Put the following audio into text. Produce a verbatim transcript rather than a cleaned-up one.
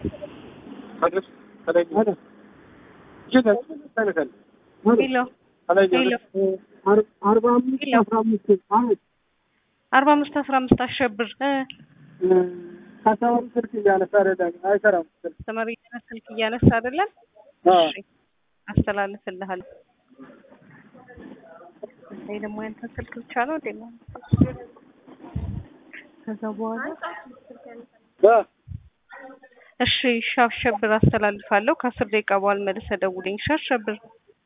هذا هذا جدا ثاني ثاني ሄሎ ሄሎ አርባ አምስት አስራ አምስት አመት አርባ አምስት አስራ አምስት አሸብር ካሳውን ስልክ እያነሳ አይደለም አይሰራም ተመሪ ስልክ እያነሳ አይደለም እሺ አስተላልፍልሃል ይሄ ደግሞ ያንተ ስልክ ብቻ ነው ደግሞ ከዛ በኋላ እሺ ሻሸብር አስተላልፋለሁ ከአስር ደቂቃ በኋላ መልሰህ ደውልኝ ሻሸብር